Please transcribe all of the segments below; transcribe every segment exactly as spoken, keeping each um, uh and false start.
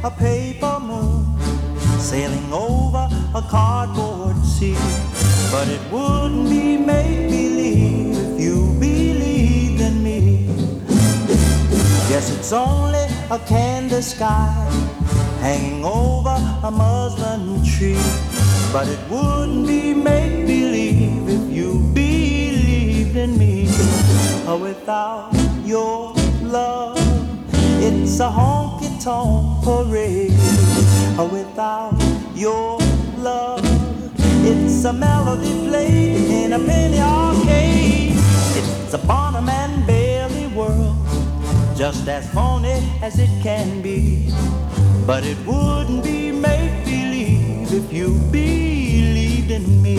a paper moon sailing over a cardboard sea. But it wouldn't be make-believe if you believed in me. Yes, it's only a candy sky hanging over a muslin tree. But it wouldn't be make-believe if you believed in me. Without your love, it's a honky-tonk parade. Without your love, it's a melody played in a penny arcade. It's a Barnum and Bailey world, just as phony as it can be. But it wouldn't be make-believe if you believed in me.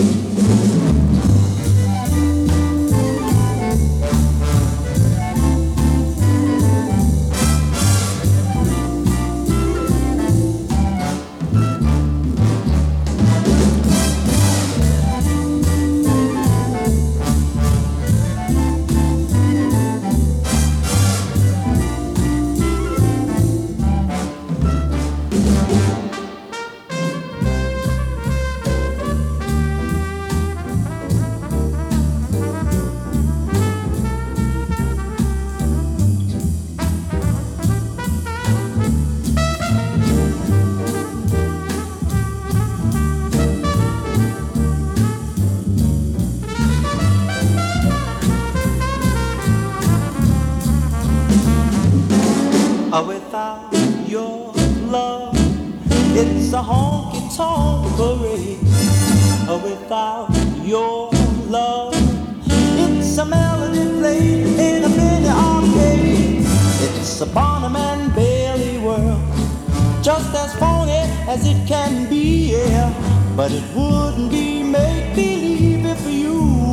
Without your love, it's a honky-tonk parade. Without your love, it's a melody played in a penny arcade. It's a Barnum and Bailey world, just as phony as it can be, yeah. But it wouldn't be make-believe if you